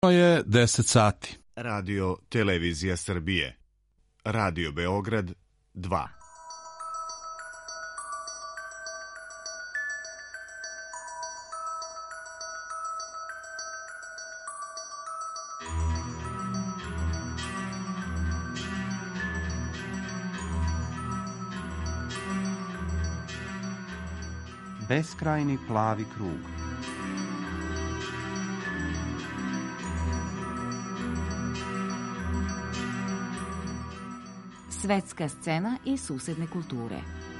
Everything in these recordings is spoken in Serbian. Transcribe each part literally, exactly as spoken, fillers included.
je deset sati. Radio Televizija Srbije. Radio Beograd dva. Beskrajni plavi krug. Svetska scena i susedne kulture.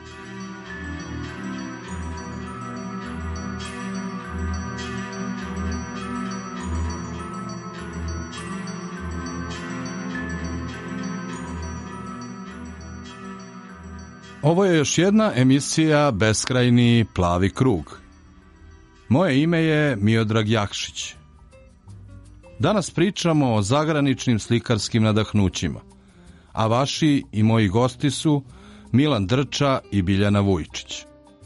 Ovo je još jedna emisija Beskrajni plavi krug. Moje ime je Miodrag Jakšić. Danas pričamo o zagraničnim slikarskim nadahnućima, a vaši i moji gosti su Milan Drča i Biljana Vujčić.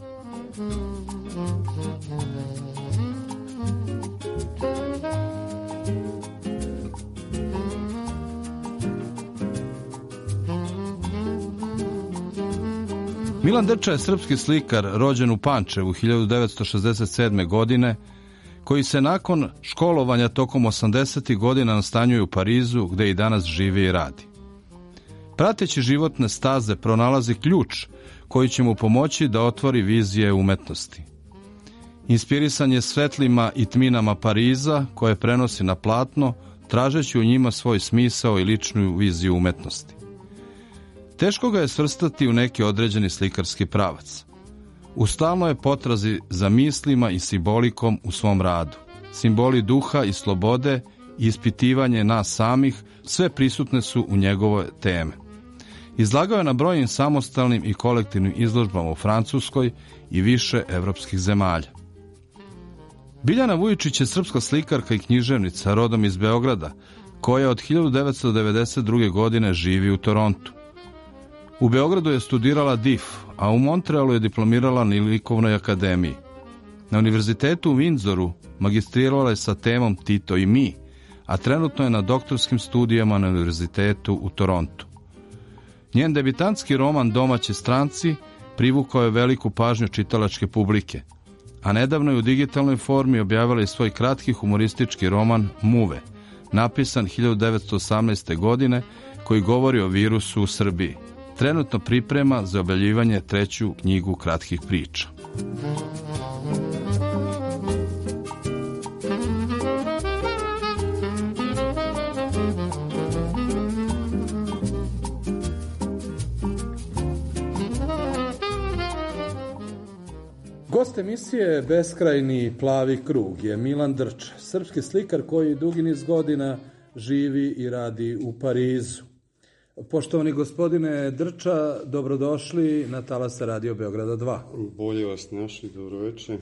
Milan Drča je srpski slikar rođen u Pančevu hiljadu devetsto šezdeset sedme. godine, koji se nakon školovanja tokom osamdesetih godina nastanjuje u Parizu, gde i danas živi i radi. Prateći životne staze pronalazi ključ koji će mu pomoći da otvori vizije umetnosti. Inspirisan je svetlima i tminama Pariza koje prenosi na platno, tražeći u njima svoj smisao i ličnu viziju umetnosti. Teško ga je svrstati u neki određeni slikarski pravac. U stalnoj je potrazi za mislima i simbolikom u svom radu. Simboli duha i slobode i ispitivanje nas samih sve prisutne su u njegovoj teme. Izlagao je na brojnim samostalnim i kolektivnim izložbama u Francuskoj i više evropskih zemalja. Biljana Vujčić je srpska slikarka i književnica rodom iz Beograda, koja od hiljadu devetsto devedeset druge. godine živi u Torontu. U Beogradu je studirala D I F, a u Montrealu je diplomirala na likovnoj akademiji. Na univerzitetu u Windsoru magistrirala je sa temom Tito i mi, a trenutno je na doktorskim studijama na univerzitetu u Torontu. Njen debitantski roman Domaći stranci privukao je veliku pažnju čitalačke publike, a nedavno je u digitalnoj formi objavila i svoj kratki humoristički roman Muve, napisan hiljadu devetsto osamnaeste. godine, koji govori o virusu u Srbiji. Trenutno priprema za objavljivanje treću knjigu kratkih priča. Gost emisije Beskrajni plavi krug je Milan Drča, srpski slikar koji dugi niz godina živi i radi u Parizu. Poštovani gospodine Drča, dobrodošli na talase Radio Beograda dva. Bolje vas našli, dobroveče.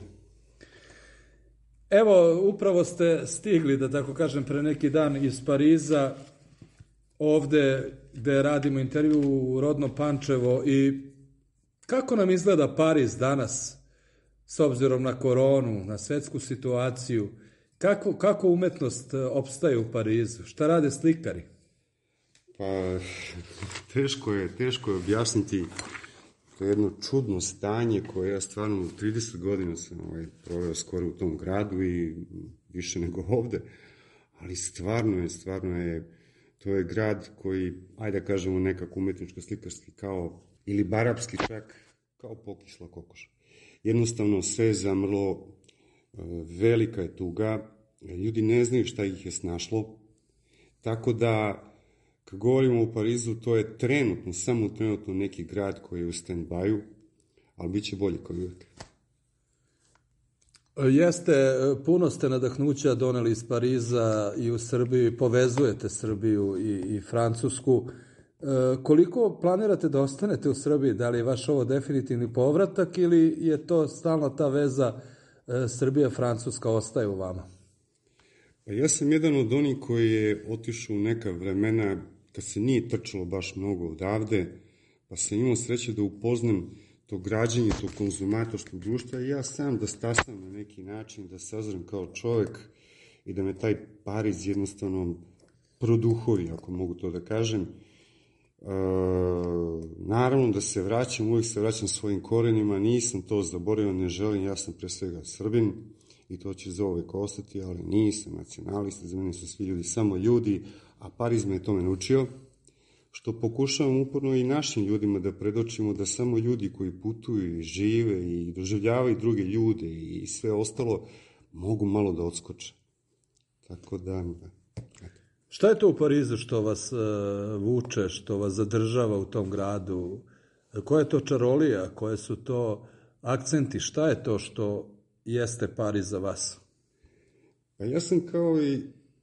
Evo, upravo ste stigli, da tako kažem, pre neki dan iz Pariza, ovde gde radimo intervju u rodno Pančevo. I kako nam izgleda Pariz danas, s obzirom na koronu, na svetsku situaciju? Kako, kako umetnost opstaje u Parizu? Šta rade slikari? Pa, teško je, teško je objasniti to jedno čudno stanje koje ja stvarno trideset godina sam ovaj, proveo skoro u tom gradu i više nego ovde, ali stvarno je, stvarno je, to je grad koji, ajde da kažemo nekako umetničko-slikarski kao, ili barapski čak, kao pokisla kokoš. Jednostavno sve je zamrlo, velika je tuga, ljudi ne znaju šta ih je snašlo, tako da kad govorimo o Parizu, to je trenutno, samo trenutno neki grad koji je u stand-by-u, ali bit će bolje kao uvijek. Jeste, puno ste nadahnuća doneli iz Pariza i u Srbiju, povezujete Srbiju i, i Francusku. E, koliko planirate da ostanete u Srbiji? Da li je vaš ovo definitivni povratak ili je to stalna ta veza e, Srbija-Francuska ostaje u vama? Pa ja sam jedan od onih koji je otišao u neka vremena kad se nije trčalo baš mnogo odavde, pa sam imao sreće da upoznam to građenje, to konzumatorskog društva i ja sam da stasam na neki način, da sazrem kao čovek i da me taj Pariz jednostavno produhovi, ako mogu to da kažem. E, naravno da se vraćam, uvijek se vraćam svojim korenima, nisam to zaboravio, ne želim, ja sam pre svega Srbin i to će zauvek ostati, ali nisam nacionalista, za mene su svi ljudi samo ljudi, a Pariz me je tome naučio, što pokušavam uporno i našim ljudima da predočimo da samo ljudi koji putuju i žive i doživljavaju druge ljude i sve ostalo mogu malo da odskoče. Tako da... Šta je to u Parizu što vas uh, vuče, što vas zadržava u tom gradu? Koja je to čarolija? Koje su to akcenti? Šta je to što jeste Pariz za vas? Pa ja sam kao i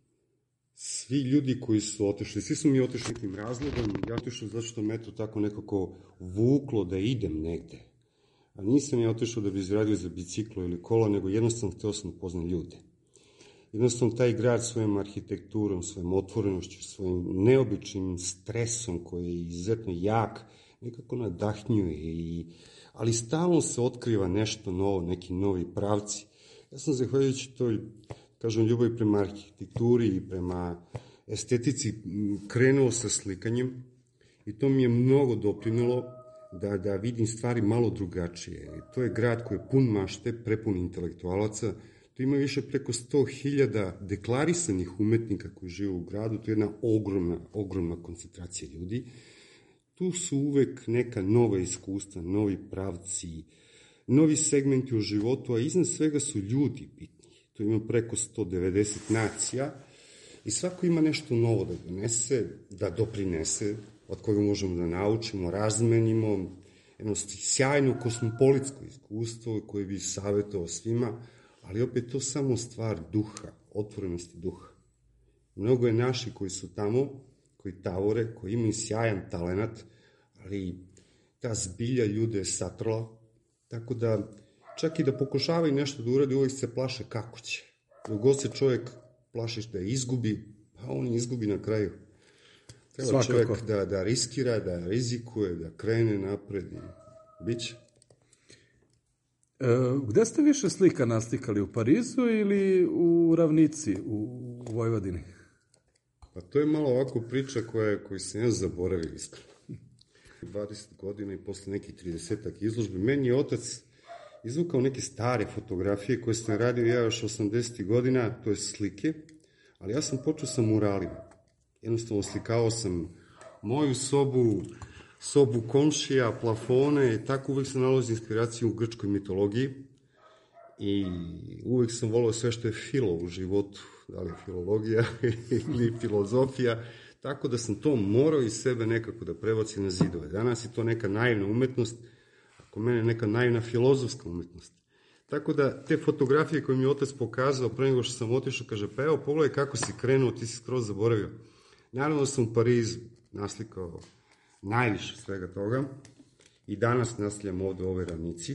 svi ljudi koji su otišli, svi su mi otišli tim razlogom, ja otišao zato što me to tako nekako vuklo da idem negde. A nisam ja otišao da bi izradio za biciklo ili kola, nego jednostavno hteo sam upoznam ljude. Jednostavno taj grad svojom arhitekturom, svojom otvorenošću, svojim neobičnim stresom koji je izuzetno jak, nekako nadahnjuje, i, ali stalno se otkriva nešto novo, neki novi pravci. Ja sam zahvaljujući toj, kažem, ljubavi prema arhitekturi i prema estetici krenuo sa slikanjem i to mi je mnogo doprinelo da, da vidim stvari malo drugačije. To je grad koji je pun mašte, prepun intelektualaca. Tu ima više preko sto hiljada deklarisanih umetnika koji žive u gradu. To je jedna ogromna, ogromna koncentracija ljudi. Tu su uvek neka nova iskustva, novi pravci, novi segmenti u životu, a iznad svega su ljudi bitni. Tu ima preko sto devedeset nacija i svako ima nešto novo da donese, da doprinese, od koga možemo da naučimo, razmenimo, jedno sjajno kosmopolitsko iskustvo koje bi savjetovao svima, ali opet to samo stvar duha, otvorenosti duha. Mnogo je naši koji su tamo, koji tavore, koji imaju sjajan talenat, ali ta zbilja ljude je satrla, tako da čak i da pokušavaju nešto da uradi, uvijek se plaše kako će. Dok god se čovjek plašiš da je izgubi, pa on izgubi na kraju. Treba Svakako. čovjek da, da riskira, da rizikuje, da krene napred i bit će. E, gde ste više slika naslikali, u Parizu ili u Ravnici, u, u Vojvodini? Pa to je malo ovako priča koja, koju sam ja zaboravio iskreno. dvadeset godina i posle nekih tridesetak izložbi, meni je otac izvukao neke stare fotografije koje sam radio ja još osamdesetih godina, to je slike, ali ja sam počeo sa muralima. Jednostavno slikao sam moju sobu, sobu komšija, plafone, i tako uvek sam nalazio inspiraciju u grčkoj mitologiji i uvek sam volao sve što je filo u životu, da li je filologija ili filozofija, tako da sam to morao iz sebe nekako da prebacim na zidove. Danas je to neka naivna umetnost, ako mene neka naivna filozofska umetnost. Tako da te fotografije koje mi je otac pokazao pre nego što sam otišao, kaže, pa evo, pogledaj kako si krenuo, ti si skroz zaboravio. Naravno da sam u Parizu naslikao najviše svega toga i danas naslikam ovde u ovoj Ravnici,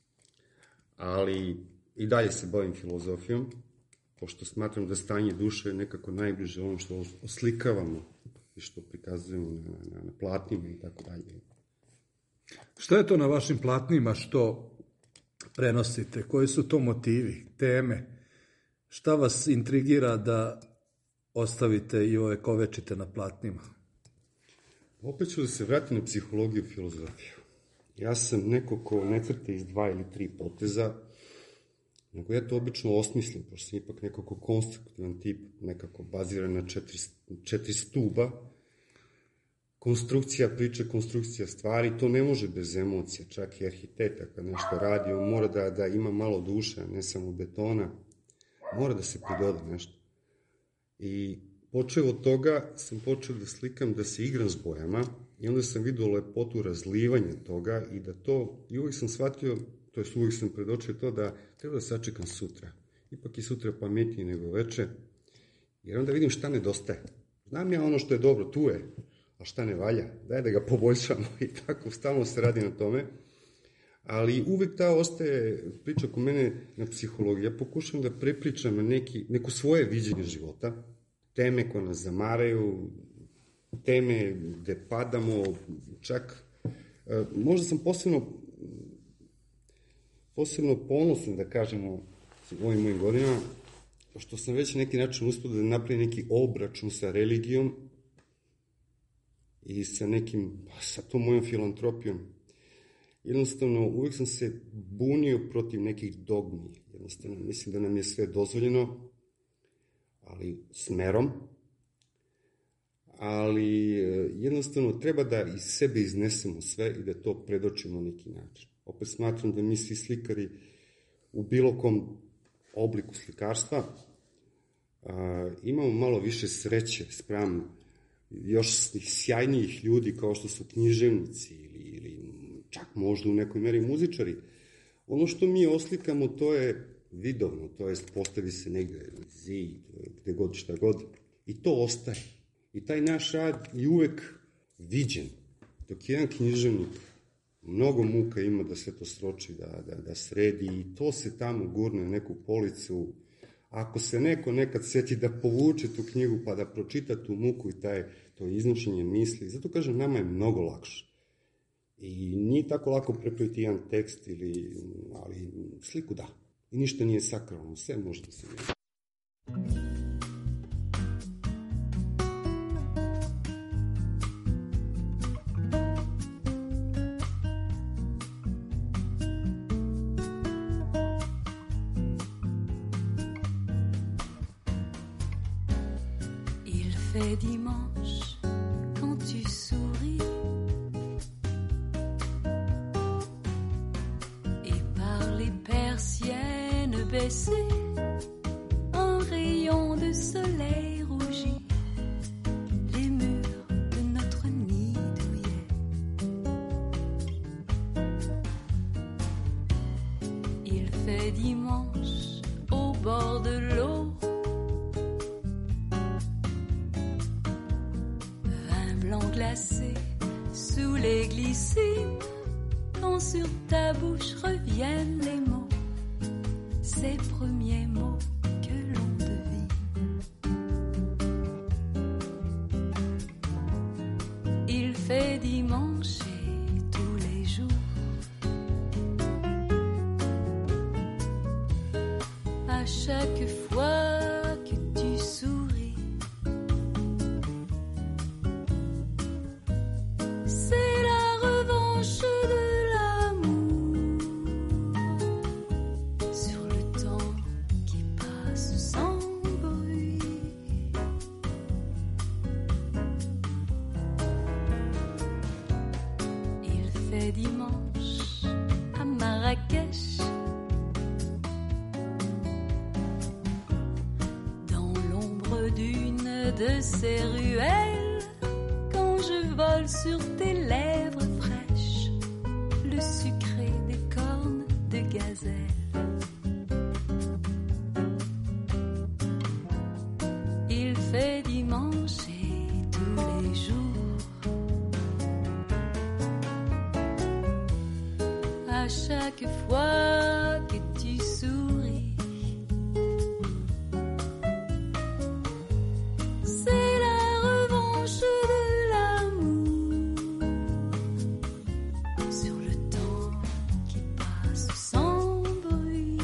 ali i dalje se bavim filozofijom, pošto smatram da stanje duše je nekako najbliže ono što oslikavamo i što prikazujemo na, na, na platnima i tako dalje. Šta je to na vašim platnima što prenosite? Koji su to motivi, teme? Šta vas intrigira da ostavite i ove kovečite na platnima? Opet ću da se vratim na psihologiju i filozofiju. Ja sam neko ko ne crta iz dva ili tri poteza, nego ja to obično osmislim, pošto sam ipak nekako konstruktivan tip, nekako baziran na četiri, četiri stuba. Konstrukcija priče, konstrukcija stvari, to ne može bez emocija, čak i arhitekta kad nešto radi, on mora da, da ima malo duše, ne samo betona, mora da se pridoda nešto. I počeo od toga sam počeo da slikam, da se igram s bojama i onda sam vidio lepotu razlivanja toga i da to, i uvijek sam shvatio, to je uvijek sam predočio to da treba da sačekam sutra. Ipak je sutra pametnije nego veče, jer onda vidim šta nedostaje. Znam ja ono što je dobro, tu je, a šta ne valja, daj da ga poboljšamo i tako, stalno se radi na tome. Ali uvek ta ostaje priča kod mene na psihologiji. Ja pokušam da prepričam neki, neko svoje viđenje života, teme koje nas zamaraju, teme gde padamo, čak, možda sam posebno, posebno ponosan, da kažemo, u ovim mojim godinama, pošto sam već na neki način uspio da napravim neki obračun sa religijom i sa nekim, sa tom mojom filantropijom, jednostavno uvijek sam se bunio protiv nekih dogmi. Jednostavno mislim da nam je sve dozvoljeno, ali s merom, ali jednostavno treba da iz sebe iznesemo sve i da to predočimo na neki način. Opet smatram da mi svi slikari u bilo kom obliku slikarstva a, imamo malo više sreće spram još sjajnijih ljudi kao što su književnici ili, ili čak možda u nekoj meri muzičari. Ono što mi oslikamo to je vidovno, to jest postavi se negde zid, gde god šta god i to ostaje. I taj naš rad je uvek viđen. Dok jedan književnik mnogo muka ima da sve to sroči, da, da, da sredi i to se tamo gurne na neku policu. Ako se neko nekad seti da povuče tu knjigu pa da pročita tu muku i taj, to iznošenje misli, zato kažem, nama je mnogo lakše. I nije tako lako prepraviti jedan tekst, ili, ali sliku da. I ništa nije sakralno, sve može da se vidi. Dimanche, quand tu souris et par les persiennes baissées, un rayon de soleil rougit les murs de notre nid douillet. Il fait dimanche au bord de l'eau, glacé sous les glycines, quand sur ta bouche reviennent les mots, ces premiers mots que l'on devine. Il fait dimanche et tous les jours, à chaque fois que tu souris, dimanche à Marrakech, dans l'ombre d'une de ces ruelles, quand je vole sur tes lèvres fraîches le sucré des cornes de gazelle. Il fait dimanche et tous les jours, à chaque fois que tu souris, c'est la revanche de l'amour sur le temps qui passe sans bruit.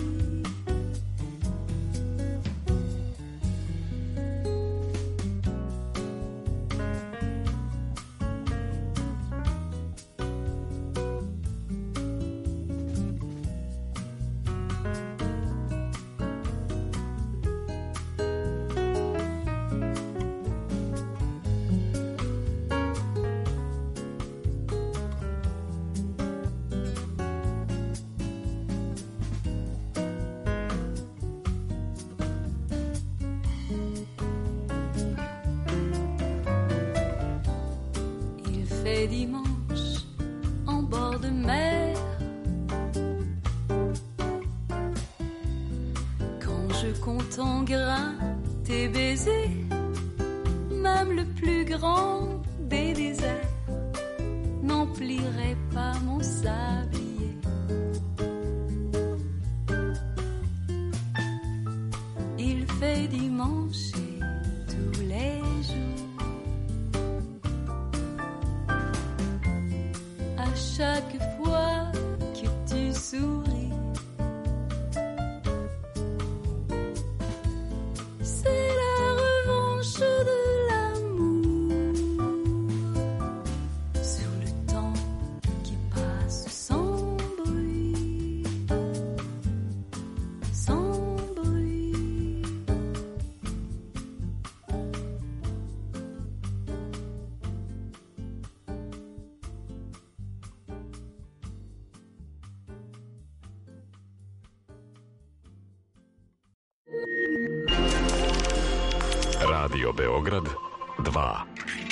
Dimanche en bord de mer, quand je compte en grains tes baisers, même le plus grand des déserts n'emplirait pas mon sablier. Il fait dimanche et tous les jours, à chaque fois que tu souris, Radio Beograd dva.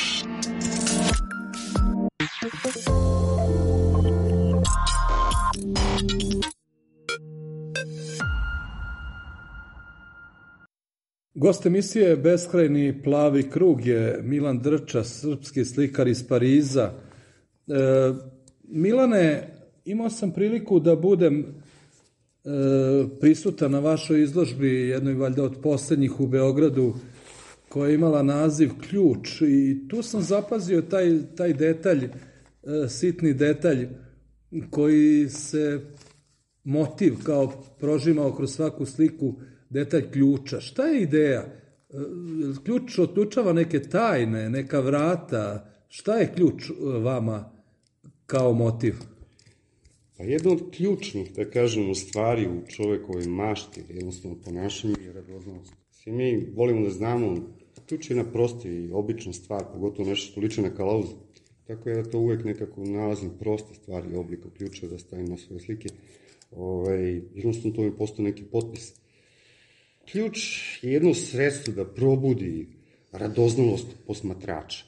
Gost emisije Beskrajni plavi krug je Milan Drča, srpski slikar iz Pariza. E, Milane, imao sam priliku da budem e, prisutan na vašoj izložbi, jednoj valjda od posljednjih u Beogradu, koja je imala naziv Ključ, i tu sam zapazio taj, taj detalj, e, sitni detalj, koji se motiv kao prožimao kroz svaku sliku, detalj ključa. Šta je ideja? Ključ otključava neke tajne, neka vrata. Šta je ključ vama kao motiv? Pa jedna od ključnih, da kažemo, stvari u čovekovoj mašti, jednostavno ponašanju je radoznalost. Svi mi volimo da znamo, ključ je jedna prosta i obična stvar, pogotovo nešto što liče na kalauzu. Tako ja to uvek nekako nalazim proste stvari oblika ključa da stavim na svoje slike. Ove, jednostavno to mi postoje neki potpis. Ključ je jedno sredstvo da probudi radoznalost posmatrača.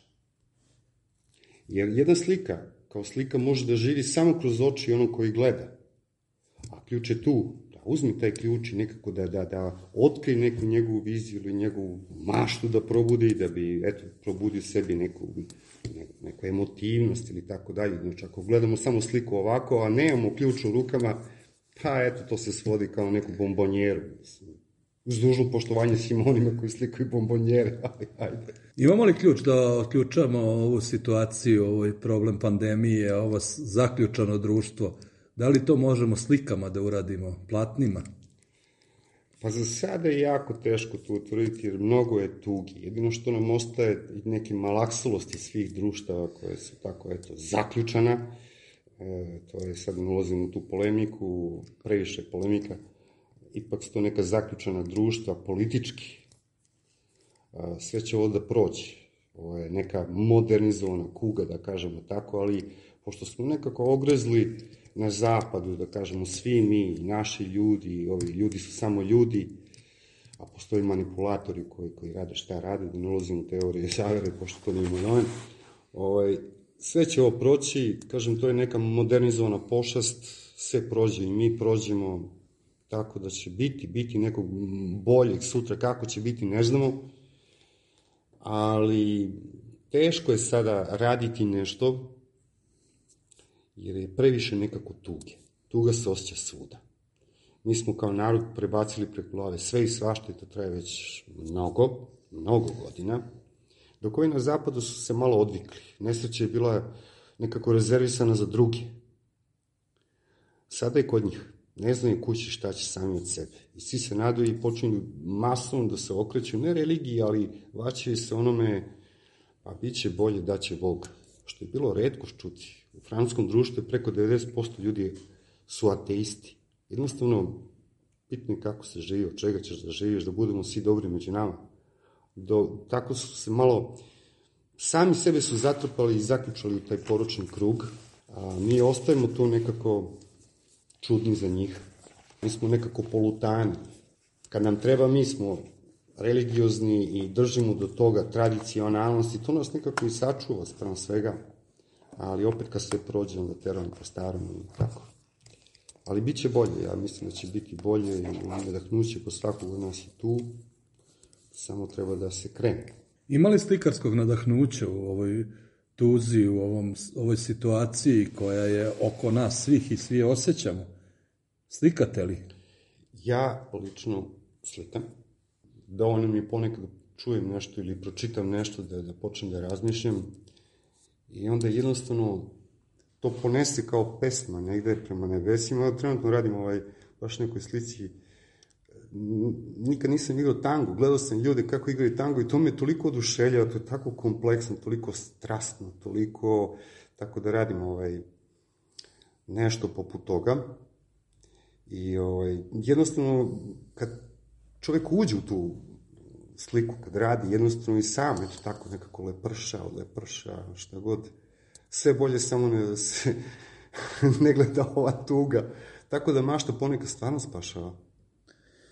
Jer jedna slika, kao slika, može da živi samo kroz oči onog koji gleda. A ključ je tu, da uzmi taj ključ i nekako da, da, da otkrije neku njegovu viziju ili njegovu maštu da probudi, da bi, eto, probudio sebi neku, neku emotivnost ili tako dalje. Znači, ako gledamo samo sliku ovako, a nemamo ključ u rukama, pa eto, to se svodi kao neku bombonjeru, mislim. Uz dužno poštovanje svima onima koji slikaju bombonjere, ali ajde. Imamo li ključ da otključamo ovu situaciju, ovaj problem pandemije, ovo zaključano društvo? Da li to možemo slikama da uradimo, platnima? Pa za sada je jako teško to utvrditi, jer mnogo je tugi. Jedino što nam ostaje neke malaksalosti svih društava koje su tako, eto, zaključana. E, to je, sad ne ulazim u tu polemiku, previše polemika. Ipak su to neka zaključana društva, politički. Sve će ovo da proći. Ovo je neka modernizovana kuga, da kažemo tako, ali pošto smo nekako ogrezli na zapadu, da kažemo svi mi, naši ljudi, ovi ljudi su samo ljudi, a postoji manipulatori koji, koji rade šta rade, da ne ulazim u teorije zavere, pošto to nije moj domen. Ovaj, sve će ovo proći, kažem, to je neka modernizovana pošast, sve prođe i mi prođemo, tako da će biti, biti nekog boljeg sutra, kako će biti, ne znamo, ali teško je sada raditi nešto, jer je previše nekako tuge. Tuga se osjeća svuda. Mi smo kao narod prebacili preko glave sve i svašta, i to traje već mnogo, mnogo godina, dok ovi na zapadu su se malo odvikli. Nesreća je bila nekako rezervisana za druge. Sada je kod njih. Ne znaju kući šta će sami od sebe. I svi se nadaju i počinju masovno da se okreću, ne religiji, ali vraćaju se onome, a bit će bolje, da će Bog. Što je bilo retko čuti. U francuskom društvu je preko devedeset posto ljudi su ateisti. Jednostavno, bitno je kako se živi, od čega ćeš da živiš, da budemo svi dobri među nama. Do, tako su se malo, sami sebe su zatrpali i zaključali u taj poročni krug, a mi ostajemo tu nekako čudni za njih. Mi smo nekako polutani. Kad nam treba, mi smo religiozni i držimo do toga tradicionalnosti. To nas nekako i sačuva sprem svega. Ali opet kad sve prođe, onda teramo po starom i tako. Ali bit će bolje. Ja mislim da će biti bolje i nadahnuće kod svakog od nas i tu. Samo treba da se krene. Ima li slikarskog nadahnuća u ovoj tuzi, u ovom, ovoj situaciji koja je oko nas svih i svi osjećamo? Slikate li? Ja lično slikam. Dovoljno mi je ponekad čujem nešto ili pročitam nešto da, da počnem da razmišljam i onda jednostavno to ponese kao pesma negde prema nebesima. Trenutno radim ovaj, baš nekoj slici. Nikad nisam igrao tango, gledao sam ljude kako igraju tango i to me toliko oduševljava, to je tako kompleksno, toliko strastno, toliko, tako da radim ovaj, nešto poput toga. I ovaj, jednostavno, kad čovjek uđe u tu sliku, kad radi, jednostavno i sam, eto tako nekako leprša, leprša, šta god, sve bolje samo ne da se ne gleda ova tuga. Tako da mašta ponekad stvarno spašava.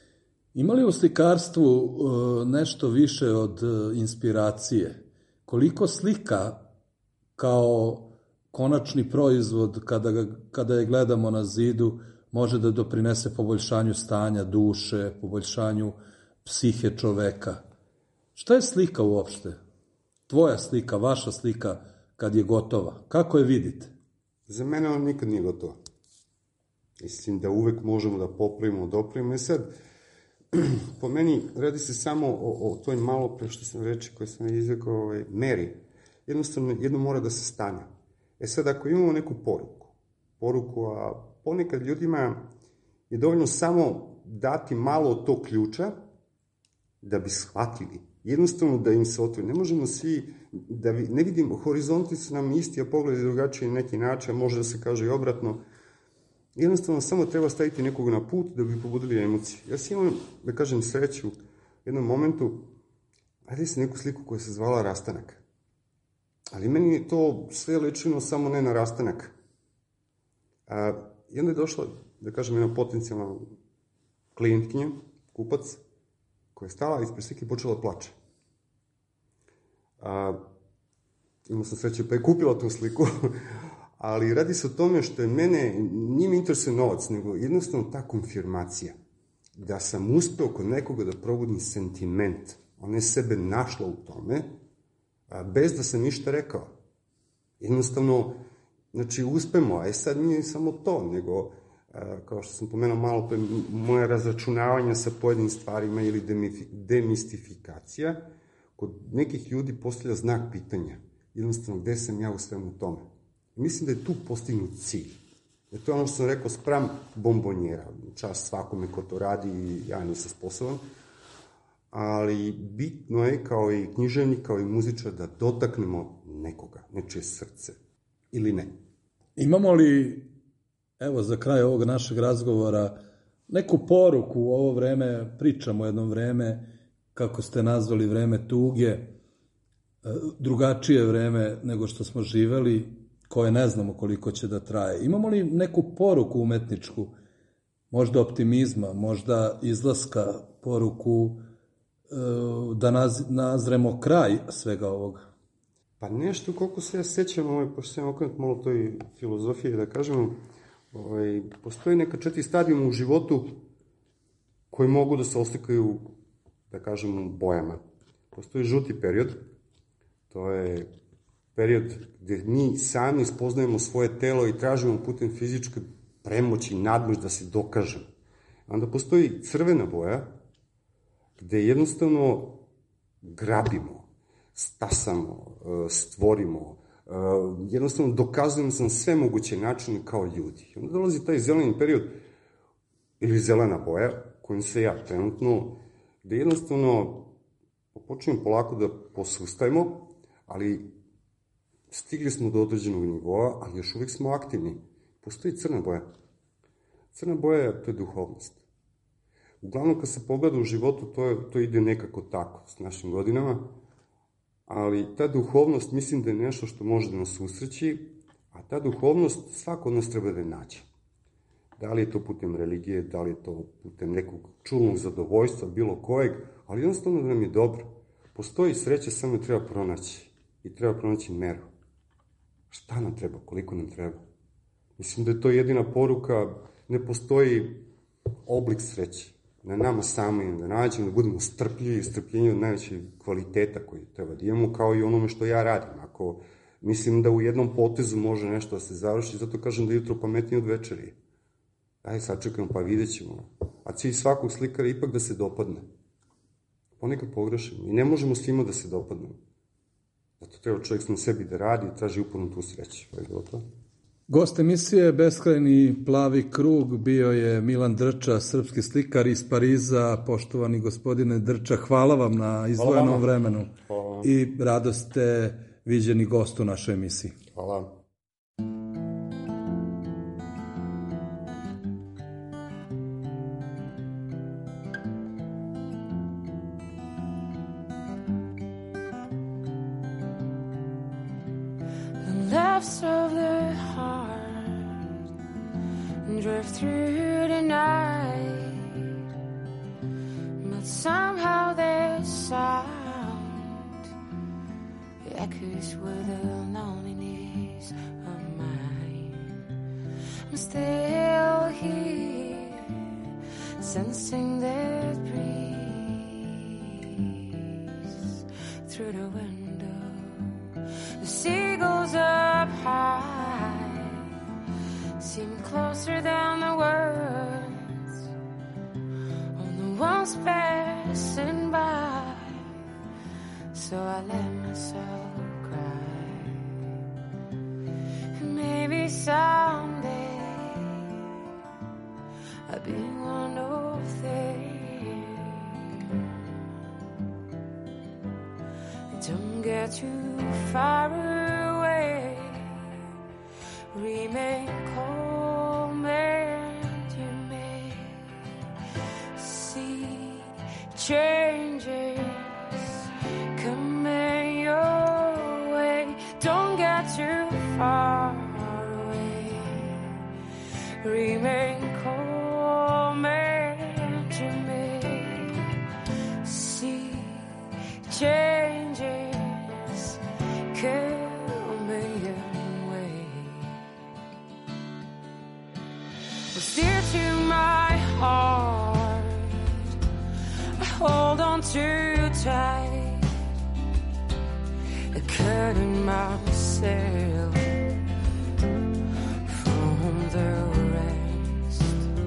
Ima li u slikarstvu uh, nešto više od uh, inspiracije? Koliko slika kao konačni proizvod kada, ga, kada je gledamo na zidu može da doprinese poboljšanju stanja duše, poboljšanju psihe čoveka? Šta je slika uopšte? Tvoja slika, vaša slika kad je gotova. Kako je vidite? Za mene on nikad nije gotova. Mislim da uvek možemo da popravimo, dopravimo. I sad, po meni, radi se samo o, o toj malo pre što sam reči koje sam izrekao, ovaj, meri. Jednostavno, jedno mora da se stane. E sad, ako imamo neku poruku, poruku, a ponekad ljudima je dovoljno samo dati malo od tog ključa da bi shvatili. Jednostavno da im se otvori. Ne možemo svi, da vi, ne vidimo, horizonti su nam isti, a pogled je drugačiji na neki način, može da se kaže i obratno. Jednostavno samo treba staviti nekog na put da bi pobudili emocije. Ja sam imam, da kažem, sreću u jednom momentu, ajde se neku sliku koja se zvala Rastanak. Ali meni je to sve ličino samo ne na rastanak. A, I onda je došla, da kažem, jedna potencijalna klijentkinja, kupac, koja je stala ispred slike i počela da plače. A, imao sam sreće pa je kupila tu sliku, ali radi se o tome što je mene, nije mi interesuje novac, nego jednostavno ta konfirmacija. Da sam uspeo kod nekoga da probudim sentiment. Ona je sebe našla u tome, a, bez da sam ništa rekao. Jednostavno, znači, uspemo, a sad nije samo to, nego, a, kao što sam pomenuo malo, to je moje razračunavanje sa pojedinim stvarima ili demistifikacija, kod nekih ljudi postavlja znak pitanja. Jednostavno, gde sam ja u svemu tome? I mislim da je tu postignut cilj. Jer to je ono što sam rekao, spram bombonjera. Čast svakome ko to radi i ja nisam sposoban. Ali bitno je, kao i književnik, kao i muzičar, da dotaknemo nekoga, nečije srce. Ili ne. Imamo li, evo za kraj ovog našeg razgovora, neku poruku u ovo vreme, pričamo jedno vreme, kako ste nazvali vreme tuge, drugačije vreme nego što smo živeli, koje ne znamo koliko će da traje. Imamo li neku poruku umetničku, možda optimizma, možda izlaska, poruku da naz, nazremo kraj svega ovoga? Pa nešto, koliko se ja sećam, ovaj, pošto sam okrenut malo toj filozofiji, da kažemo, ovaj, postoji neka četiri stadijuma u životu koji mogu da se oslikaju, da kažemo, bojama. Postoji žuti period, to je period gde mi sami spoznajemo svoje telo i tražimo putem fizičke premoći i nadmoć da se dokažemo. Onda postoji crvena boja, gde jednostavno grabimo, stasamo, stvorimo, jednostavno dokazujemo se na sve moguće načine kao ljudi. Onda dolazi taj zeleni period, ili zelena boja, kojim se ja trenutno, gde jednostavno počnemo polako da posustajemo, ali stigli smo do određenog nivoa, ali još uvijek smo aktivni. Postoji crna boja. Crna boja, to je duhovnost. Uglavnom, kad se pogleda u životu, to, je, to ide nekako tako, s našim godinama, ali ta duhovnost, mislim da je nešto što može da nas usreći, a ta duhovnost svako od nas treba da je nađe. Da li je to putem religije, da li je to putem nekog čulnog zadovoljstva, bilo kojeg, ali jednostavno da nam je dobro. Postoji sreća, samo je treba pronaći. I treba pronaći meru. Šta nam treba, koliko nam treba? Mislim da je to jedina poruka, ne postoji oblik sreće. Na nama sami da nađemo, da budemo strpljivi, strpljenji od najvećeg kvaliteta koji treba da imamo, kao i onome što ja radim. Ako mislim da u jednom potezu može nešto da se završi, zato kažem da je jutro pametnije od večeri. Daj, sad čekamo, pa vidjet ćemo. A cilj svakog slikara je ipak da se dopadne. Ponekad pogrešimo i ne možemo svima da se dopadnemo. Zato treba čovjek na sebi da radi i traži uporno tu sreću. Pa je to. Gost emisije Beskrajni plavi krug bio je Milan Drča, srpski slikar iz Pariza. Poštovani gospodine Drča, hvala vam na izdvojenom vremenu. Hvala. I rado ste viđeni gost u našoj emisiji. Hvala. Laughs of the heart drift through the night, somehow this sound echoes with the loneliness of mine. I'm still here, sensing that breeze through the window. The seagulls up high seem closer than the words on the ones passing by. So I let myself cry. Maybe someday I'll be one of them. Don't get too far away. Remain calm and you may see changes coming your way. Don't get too far away. Remain calm and you may see changes coming your way. Was dear to my heart, I hold on too tight. I couldn't myself from the rest,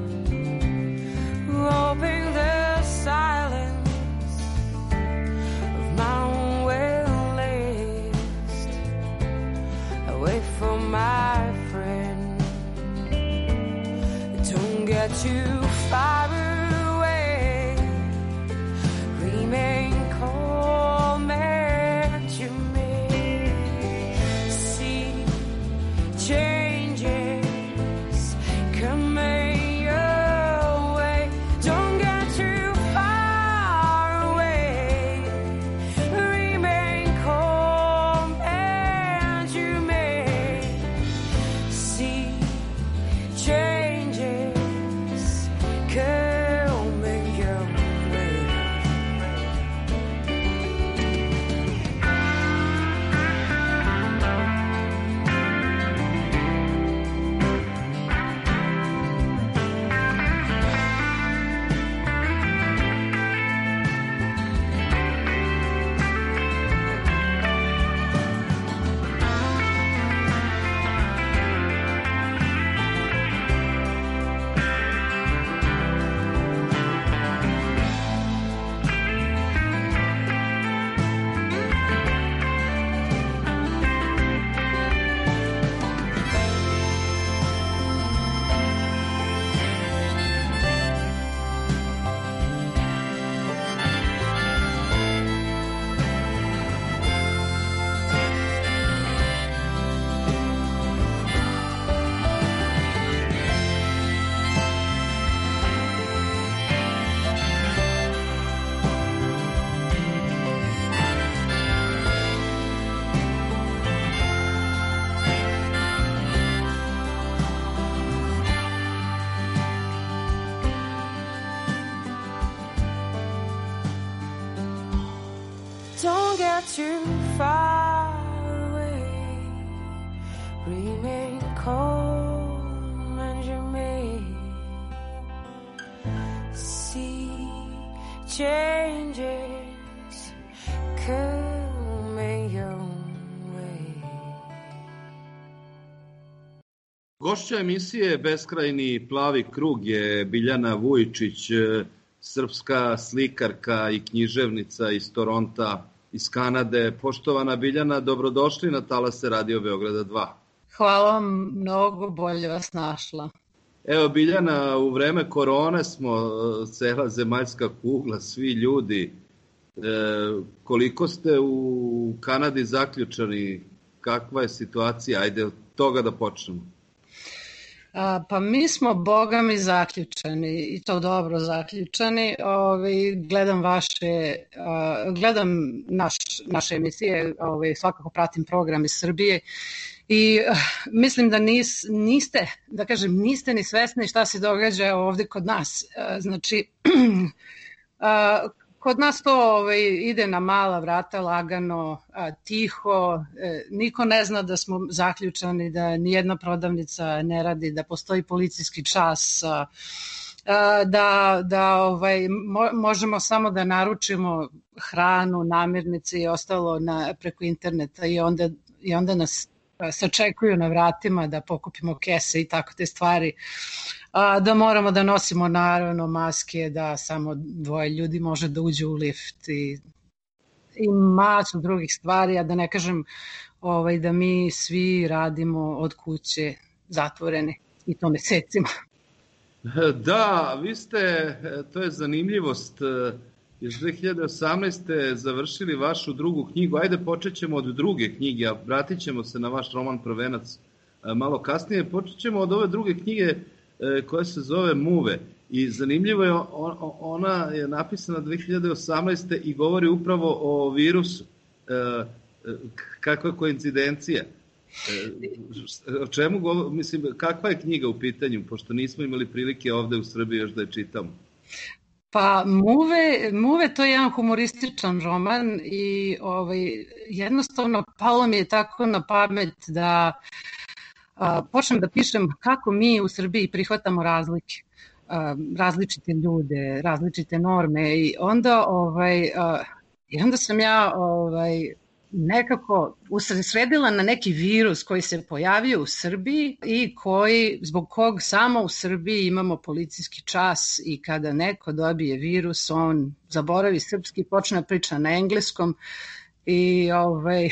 hoping the silence of my own will last. I wait for my friend. Don't get too far away. Remain calm and you may see changes coming your way. Don't get too far away. Remain calm and you may see changes coming your way. Don't get too far away. Remain calm and you may see changes coming your way. Gošća emisije Beskrajni plavi krug je Biljana Vujičić, srpska slikarka i književnica iz Toronta, iz Kanade. Poštovana Biljana, dobrodošli na talase Radio Beograda dva. Hvala vam, mnogo bolje vas našla. Evo Biljana, u vreme korone smo, cela zemaljska kugla, svi ljudi. E, koliko ste u Kanadi zaključani? Kakva je situacija? Ajde od toga da počnemo. A, pa mi smo bogami zaključani i to dobro zaključani. Ovi, gledam vaše, a, gledam naš, naše emisije, ovi, svakako pratim program iz Srbije i a, mislim da nis, niste, da kažem, niste ni svesni šta se događa ovde kod nas. A, znači, a, kod nas to ovaj, ide na mala vrata, lagano, a, tiho, e, niko ne zna da smo zaključani, da nijedna prodavnica ne radi, da postoji policijski čas, a, a, da, da ovaj, mo, možemo samo da naručimo hranu, namirnice i ostalo na, preko interneta i onda, i onda nas sačekuju na vratima da pokupimo kese i tako te stvari. A, da moramo da nosimo naravno maske, da samo dvoje ljudi može da uđe u lift i, i masu drugih stvari, a da ne kažem ovaj, da mi svi radimo od kuće zatvorene i to mesecima. Da, vi ste, to je zanimljivost, još dve hiljade osamnaeste. završili vašu drugu knjigu. Ajde počet ćemo od druge knjige, a vratit ćemo se na vaš roman Prvenac malo kasnije. Počet ćemo od ove druge knjige koja se zove Muve. I zanimljivo je, ona je napisana dve hiljade osamnaeste. i govori upravo o virusu. Kakva je koincidencija? O čemu govori, mislim, kakva je knjiga u pitanju, pošto nismo imali prilike ovde u Srbiji još da je čitamo? Pa Muve, Muve to je jedan humorističan roman i ovaj, jednostavno palo mi je tako na pamet da a, počnem da pišem kako mi u Srbiji prihvatamo razlike, a, različite ljude, različite norme i onda, ovaj, a, i onda sam ja ovaj, nekako usredsredila na neki virus koji se pojavio u Srbiji i koji, zbog kog samo u Srbiji imamo policijski čas i kada neko dobije virus, on zaboravi srpski, počne da priča na engleskom i ovaj,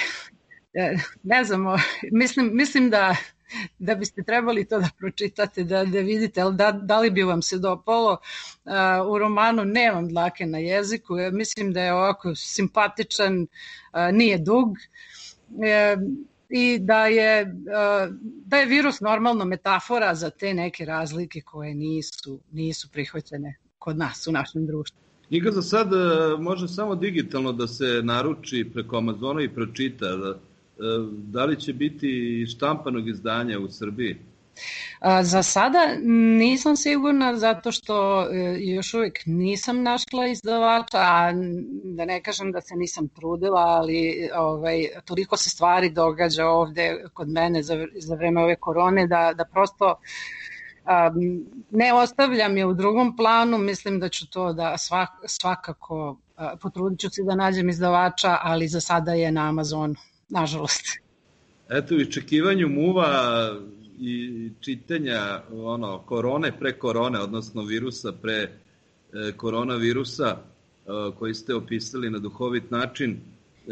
ne znam, mislim, mislim da da biste trebali to da pročitate, da, da vidite, ali da, da li bi vam se dopalo. Uh, u romanu nemam dlake na jeziku, mislim da je ovako simpatičan, uh, nije dug uh, i da je, uh, da je virus normalno metafora za te neke razlike koje nisu, nisu prihvaćene kod nas u našem društvu. Knjiga za sad može samo digitalno da se naruči preko Amazona i pročita. Da, da li će biti štampanog izdanja u Srbiji? Za sada nisam sigurna, zato što još uvijek nisam našla izdavača, a da ne kažem da se nisam trudila, ali ovaj, toliko se stvari događa ovde kod mene za, za vreme ove korone da, da prosto um, ne ostavljam je u drugom planu. Mislim da ću to da svak, svakako uh, potrudit ću se da nađem izdavača, ali za sada je na Amazonu, nažalost. Eto, u iščekivanju Muva i čitanja ono, korone pre korone, odnosno virusa pre e, koronavirusa e, koji ste opisali na duhovit način. E,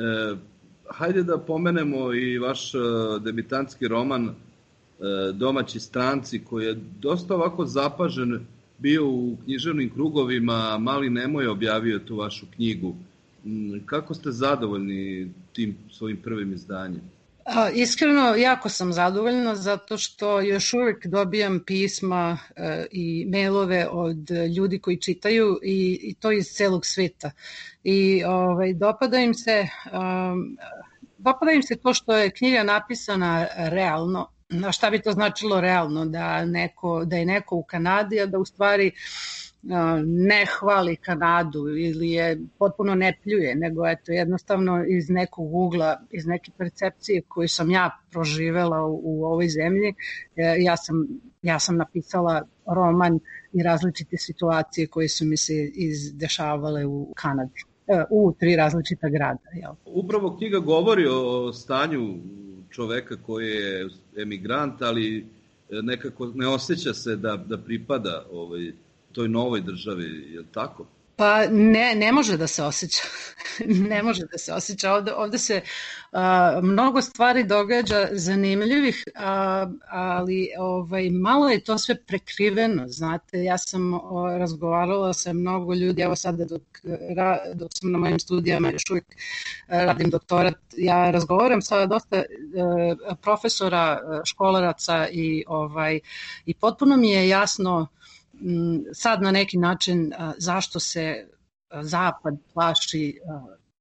hajde da pomenemo i vaš e, debitantski roman e, Domaći stranci, koji je dosta ovako zapažen bio u književnim krugovima. Mali Nemoj objavio tu vašu knjigu. Kako ste zadovoljni tim svojim prvim izdanjem? A, iskreno, jako sam zadovoljna zato što još uvijek dobijam pisma e, i mailove od ljudi koji čitaju i, i to iz celog sveta. I ovaj, dopada im se, um, dopada im se to što je knjiga napisana realno. A šta bi to značilo realno? Da, neko, da je neko u Kanadi, a da u stvari ne hvali Kanadu ili je potpuno ne pljuje, nego eto jednostavno iz nekog ugla, iz neke percepcije koju sam ja proživela u, u ovoj zemlji, ja sam, ja sam napisala roman i različite situacije koje su mi se izdešavale u Kanadi, u tri različita grada. Jel? Upravo knjiga govori o stanju čoveka koji je emigrant, ali nekako ne osjeća se da, da pripada ovaj toj novoj državi, je li tako? Pa ne, ne može da se osjeća. ne može da se osjeća. Ovde, ovde se a, mnogo stvari događa zanimljivih, a, ali ovaj, malo je to sve prekriveno, znate. Ja sam o, razgovarala sa mnogo ljudi, evo sada dok, ra, dok sam na mojim studijama još uvijek radim doktorat, ja razgovaram sa dosta a, profesora, školaraca i, ovaj, i potpuno mi je jasno sad na neki način zašto se Zapad plaši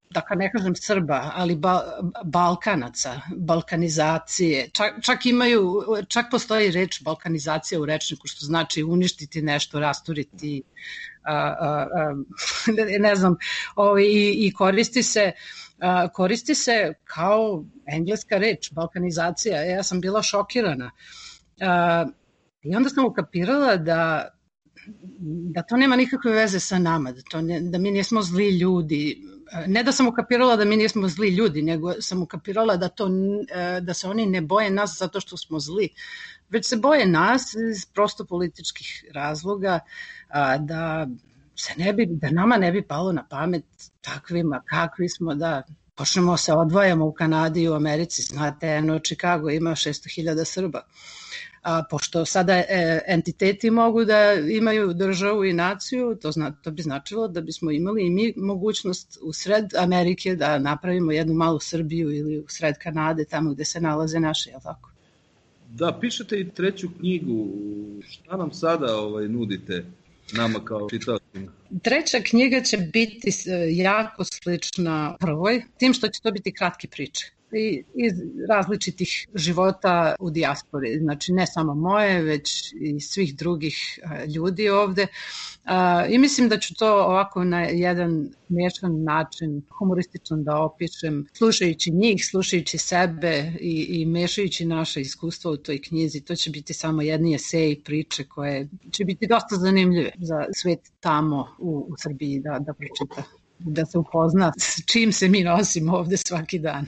dakle ne kažem Srba, ali ba, Balkanaca, balkanizacije. Čak, čak imaju, čak postoji reč balkanizacija u rečniku, što znači uništiti nešto, rasturiti, a, a, a, ne znam, ovaj, i, i koristi se a, koristi se kao engleska reč, balkanizacija. Ja sam bila šokirana. A, I onda sam ukapirala da da to nema nikakve veze sa nama, da, to ne, da mi nismo zli ljudi. Ne da sam ukapirala da mi nismo zli ljudi, nego sam ukapirala da, to, da se oni ne boje nas zato što smo zli, već se boje nas iz prosto političkih razloga, da, se ne bi, da nama ne bi palo na pamet takvima kakvi smo, da počnemo se odvajamo u Kanadi i u Americi. Znate, eno, Chicago ima šesto hiljada Srba. A pošto sada e, entiteti mogu da imaju državu i naciju, to, zna, to bi značilo da bismo imali i mi mogućnost u sred Amerike da napravimo jednu malu Srbiju ili u sred Kanade, tamo gde se nalaze naše, jel tako? Da, pišete i treću knjigu. Šta nam sada ovaj, nudite nama kao čitaocima? Treća knjiga će biti jako slična prvoj, tim što će to biti kratke priče iz različitih života u dijaspori, znači ne samo moje, već i svih drugih ljudi ovde. I mislim da ću to ovako na jedan smiješan način, humorističan da opišem, slušajući njih, slušajući sebe i, i mešajući naše iskustvo u toj knjizi. To će biti samo jedni eseji, priče koje će biti dosta zanimljive za svet tamo u, u Srbiji da, da pročita, da se upozna s čim se mi nosimo ovde svaki dan.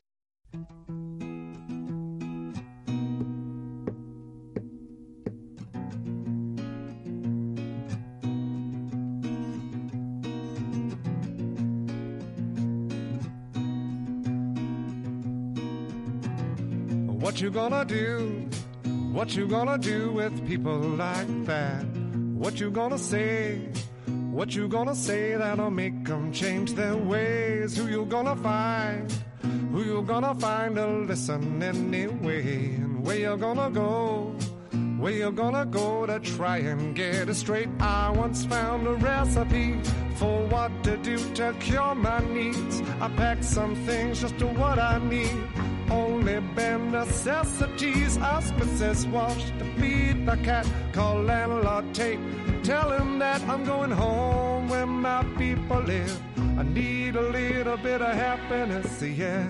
What you gonna do? What you gonna do with people like that? What you gonna say? What you gonna say that'll make them change their ways? Who you gonna find? Who you gonna find to listen anyway? And where you gonna go? Where you gonna go to try and get it straight? I once found a recipe for what to do to cure my needs. I packed some things just to what I need. Only bare necessities. Ask Missus Walsh to feed the cat. Call landlord Tate. Tell him that I'm going home where my people live. I need a little bit of happiness, yeah.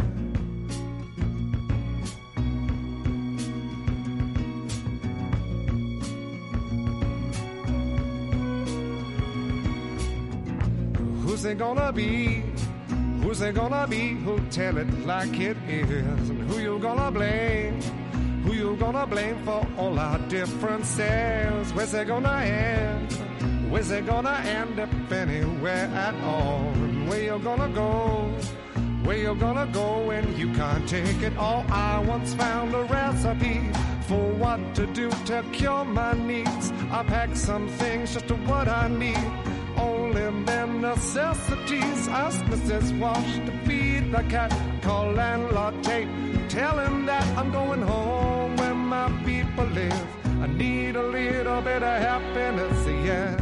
Who's it gonna be? Who's it gonna be who'll tell it like it is? And who you gonna blame? Who you gonna blame for all our differences? Where's it gonna end? Where's it gonna end if anywhere at all? And where you gonna go? Where you gonna go when you can't take it all? I once found a recipe for what to do to cure my needs. I packed some things just to what I need. Only bare necessities. Ask Missus Walsh to feed the cat. Call landlord Tate. Tell him that I'm going home where my people live. I need a little bit of happiness, yeah.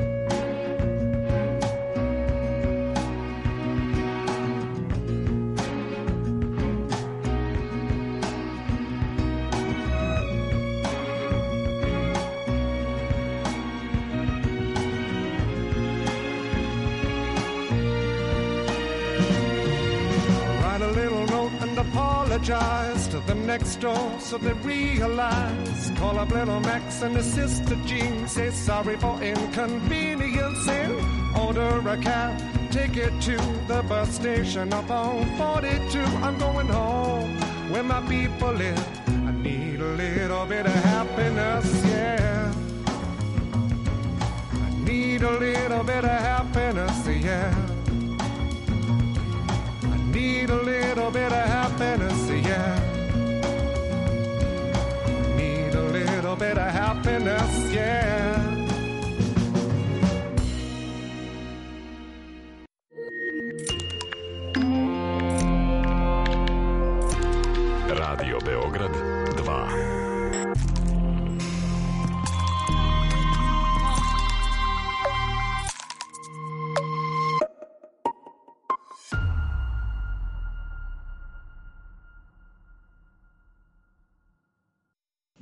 Apologize to the next door so they realize. Call up little Max and his sister Jean. Say sorry for inconveniencing. Order a cab, take it to the bus station up on forty-two. I'm going home where my people live. I need a little bit of happiness, yeah. I need a little bit of happiness, yeah. Need a little bit of happiness, yeah. Need a little bit of happiness, yeah. Radio Beograd dva.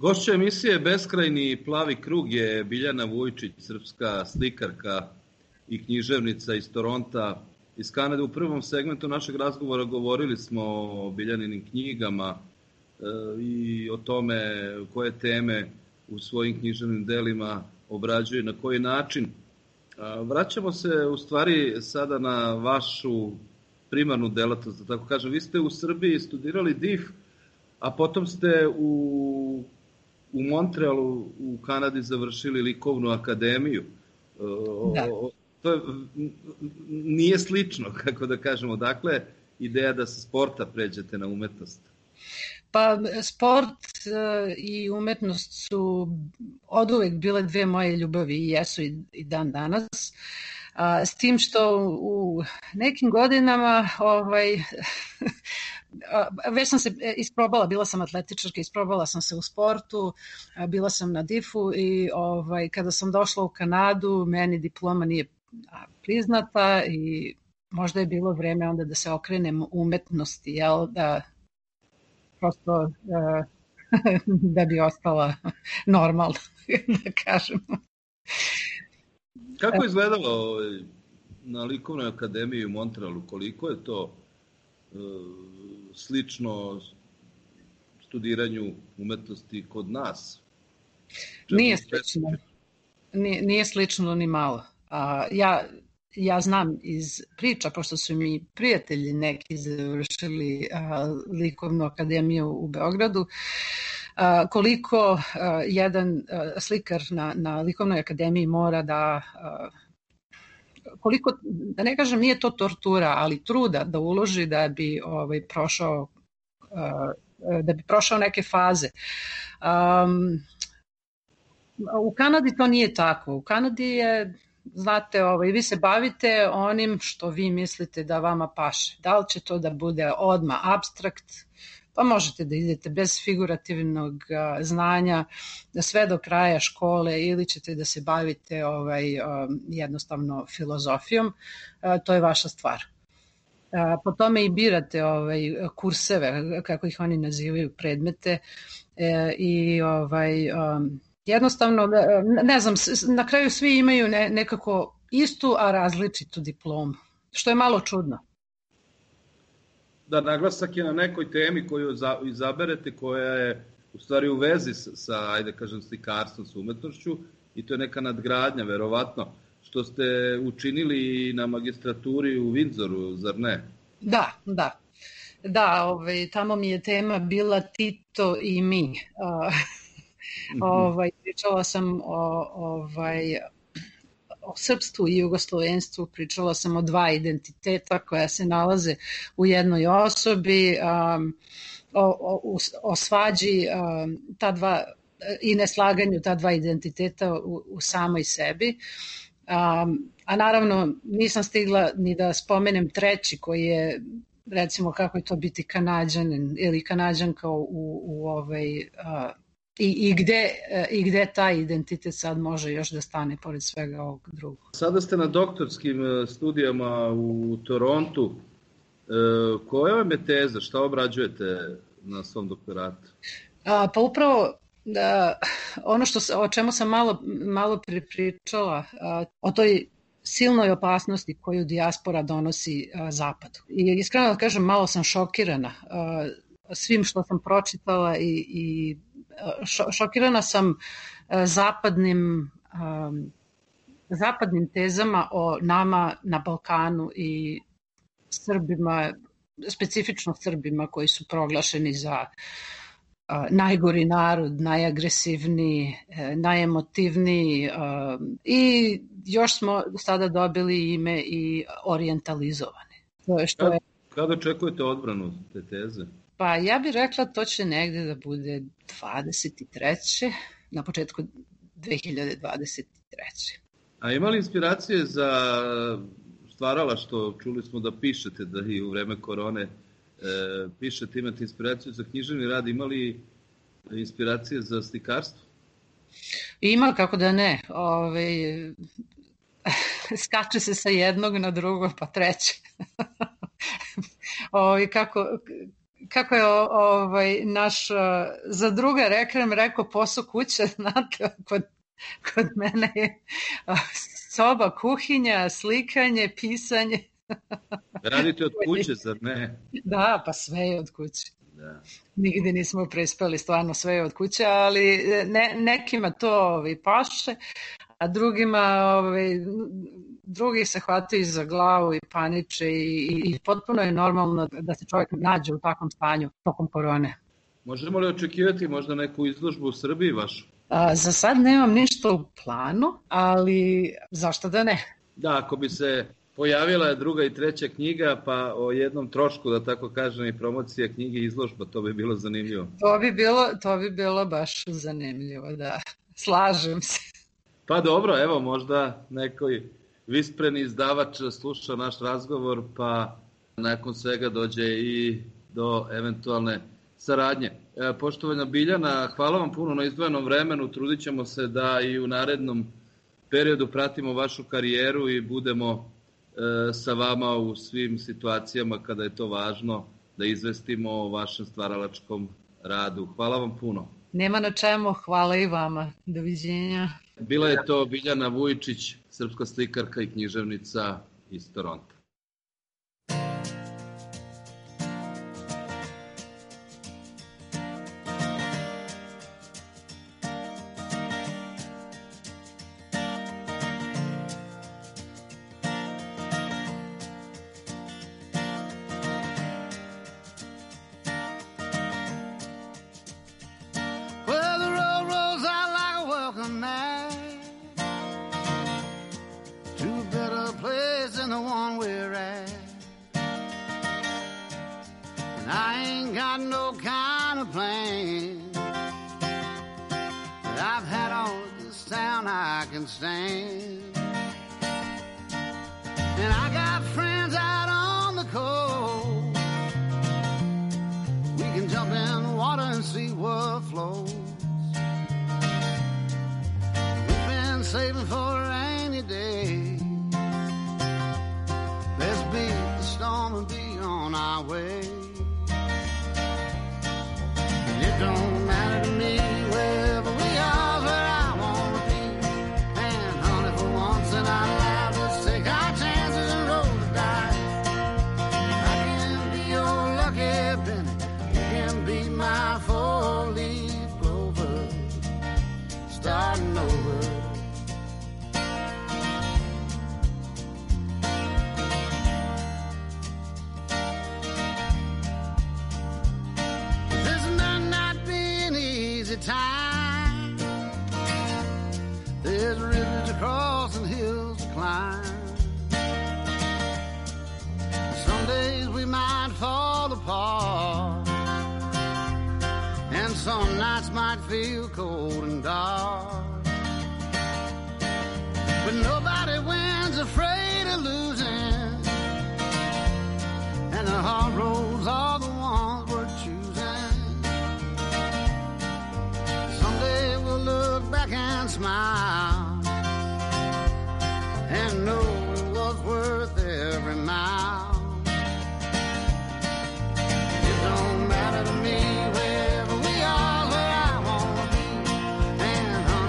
Gošća emisije Beskrajni plavi krug je Biljana Vujčić, srpska slikarka i književnica iz Toronta, iz Kanade. U prvom segmentu našeg razgovora govorili smo o Biljaninim knjigama e, i o tome koje teme u svojim književnim delima obrađuje, na koji način. A, vraćamo se u stvari sada na vašu primarnu delatnost, da tako kažem. Vi ste u Srbiji studirali D I F, a potom ste u, u Montrealu u Kanadi završili likovnu akademiju. Da. To je, nije slično, kako da kažemo. Dakle, ideja da se sporta pređete na umetnost. Pa sport i umetnost su oduvek bile dve moje ljubavi i jesu i dan danas. S tim što u nekim godinama ovaj, već sam se isprobala, bila sam atletičarka, isprobala sam se u sportu, bila sam na D I F-u i ovaj, kada sam došla u Kanadu, meni diploma nije priznata i možda je bilo vreme onda da se okrenem umetnosti, jel, da prosto da bi ostala normalna, da kažem. Kako je izgledalo na likovnoj akademiji u Montrealu? Koliko je to e, slično studiranju umetnosti kod nas? Čemu nije slično. Nije, nije slično ni malo. A, ja, ja znam iz priča, pošto su mi prijatelji neki završili a, likovnu akademiju u Beogradu, a, koliko a, jedan a, slikar na, na likovnoj akademiji mora da, a, koliko, da ne kažem nije to tortura, ali truda da uloži da bi ovaj, prošao a, da bi prošao neke faze. Um, u Kanadi to nije tako. U Kanadi je, znate, ovaj, vi se bavite onim što vi mislite da vama paše. Da li će to da bude odmah abstrakt, pa možete da idete bez figurativnog a, znanja da sve do kraja škole ili ćete da se bavite ovaj, a, jednostavno filozofijom, a, to je vaša stvar. A, po tome i birate ovaj, kurseve, kako ih oni nazivaju, predmete e, i ovaj... A, jednostavno, ne znam, na kraju svi imaju ne, nekako istu, a različitu diplomu, što je malo čudno. Da, naglasak je na nekoj temi koju izaberete, koja je u stvari u vezi sa, ajde kažem, slikarstvom, sa umetnošću, i to je neka nadgradnja, verovatno, što ste učinili na magistraturi u Windsoru, zar ne? Da, da. Da, ovaj, tamo mi je tema bila Tito i mi. Uh, Ovaj, pričala sam o, ovaj, o srpstvu i jugoslovenstvu, pričala sam o dva identiteta koja se nalaze u jednoj osobi, um, o, o, o svađi um, ta dva, i neslaganju ta dva identiteta u, u samoj sebi. Um, a naravno nisam stigla ni da spomenem treći koji je, recimo, kako je to biti Kanađanin ili Kanađanka u, u ovaj... Uh, I, i, gde, i gde taj identitet sad može još da stane pored svega ovog drugog. Sada ste na doktorskim studijama u Torontu. E, koja vam je teza? Šta obrađujete na svom doktoratu? A, pa upravo da, ono što, o čemu sam malo, malo pripričala, a, o toj silnoj opasnosti koju dijaspora donosi a, Zapadu. I iskreno da kažem, malo sam šokirana a, svim što sam pročitala i, i šokirana sam zapadnim, um, zapadnim tezama o nama na Balkanu i Srbima, specifično Srbima koji su proglašeni za uh, najgori narod, najagresivniji, uh, najemotivniji uh, i još smo sada dobili ime i orijentalizovani. To je što je... Kada očekujete odbranu te teze? Pa ja bih rekla to će negde da bude dvadeset treće na početku dve hiljade dvadeset treće. A ima li inspiracije za stvarala što čuli smo da pišete, da i u vreme korone e, pišete, imate inspiraciju za književni rad, ima li inspiracije za slikarstvo? Ima, kako da ne. Ove, skače se sa jednog na drugo pa treće. Ove, kako... kako je ovaj, naš, za druga rekrem rekao posao kuće, znate, kod, kod mene je soba, kuhinja, slikanje, pisanje. Radite od kuće, zar ne? Da, pa sve je od kuće. Da. Nigde nismo prespali, stvarno sve je od kuće, ali ne, nekima to ovaj, paše, a drugima, ovaj, drugi se hvataju za glavu i paniče i, i potpuno je normalno da se čovjek nađe u takvom stanju tokom korone. Možemo li očekivati možda neku izložbu u Srbiji vašu? A, za sad nemam ništa u planu, ali zašto da ne? Da, ako bi se pojavila druga i treća knjiga, pa o jednom trošku, da tako kažem, i promocija knjige i izložba, to bi bilo zanimljivo. To bi bilo, to bi bilo baš zanimljivo, da. Slažem se. Pa dobro, evo, možda nekoj vispreni izdavač sluša naš razgovor, pa nakon svega dođe i do eventualne saradnje. E, poštovana Biljana, hvala vam puno na izdvojenom vremenu, trudit ćemo se da i u narednom periodu pratimo vašu karijeru i budemo e, sa vama u svim situacijama kada je to važno da izvestimo o vašem stvaralačkom radu. Hvala vam puno. Nema na čemu, hvala i vama. Doviđenja. Bila je to Biljana Vujčić, srpska slikarka i književnica iz Toronta. Saving for a rainy day. Let's beat the storm and be on our way. And it don't matter to me wherever we are, where I want to be. And honey, for once in our lives, let's take our chances and roll the dice. I can be your lucky penny, you can be my four-leaf clover, starting over. Time. There's rivers to cross and hills to climb. Some days we might fall apart, and some nights might feel cold and dark. But nobody wins afraid of losing, and the hard roads are the ones we're choosing. Look back and smile and know it was worth every mile. It don't matter to me wherever we are, where I want to be. And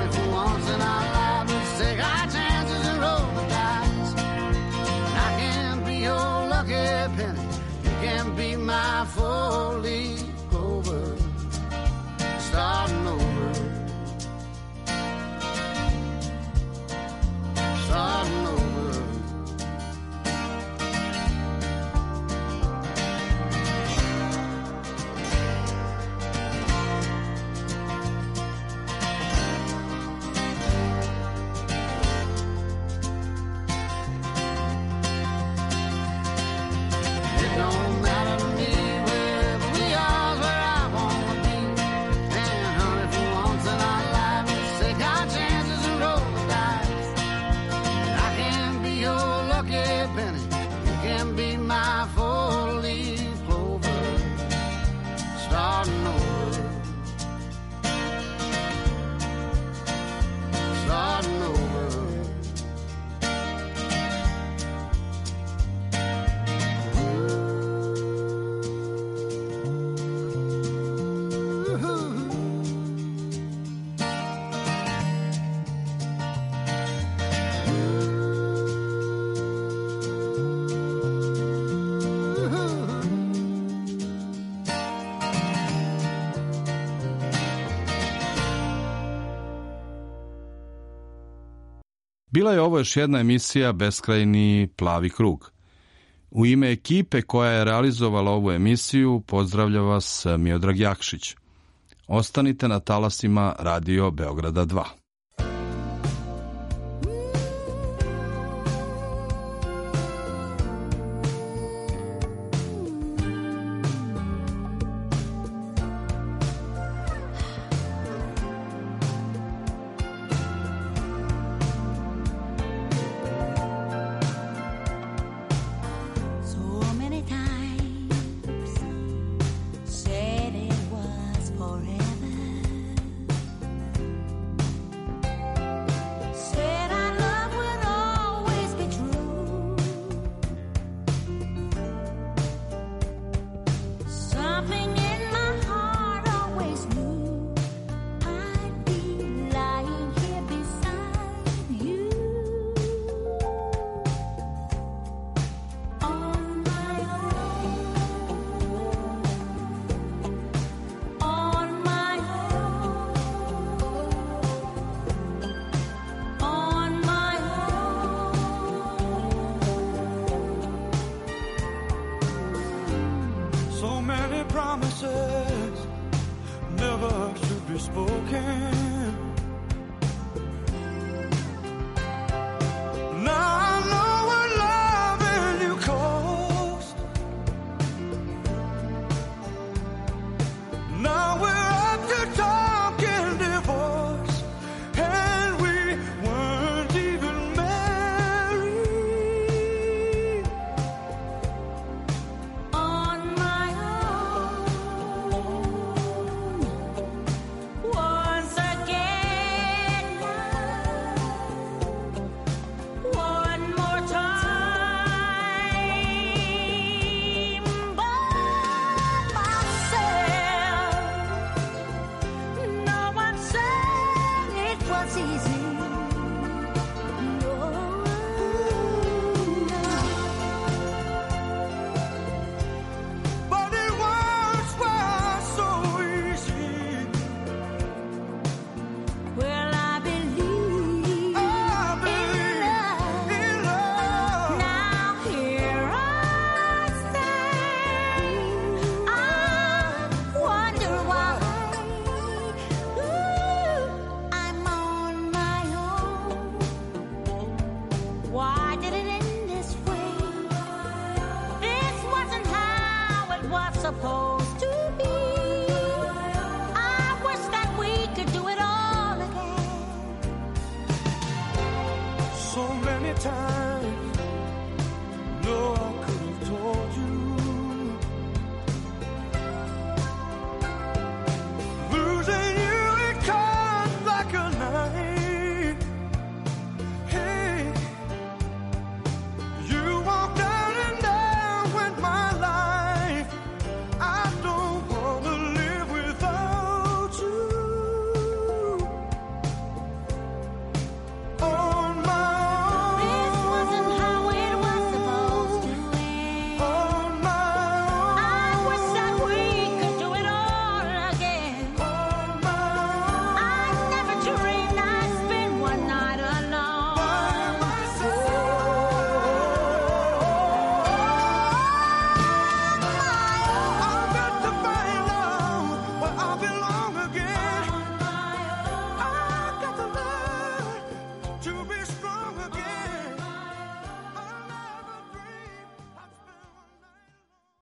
Bila je ovo još jedna emisija Beskrajni plavi krug. U ime ekipe koja je realizovala ovu emisiju pozdravlja vas Miodrag Jakšić. Ostanite na talasima Radio Beograda dva. Never should be spoken.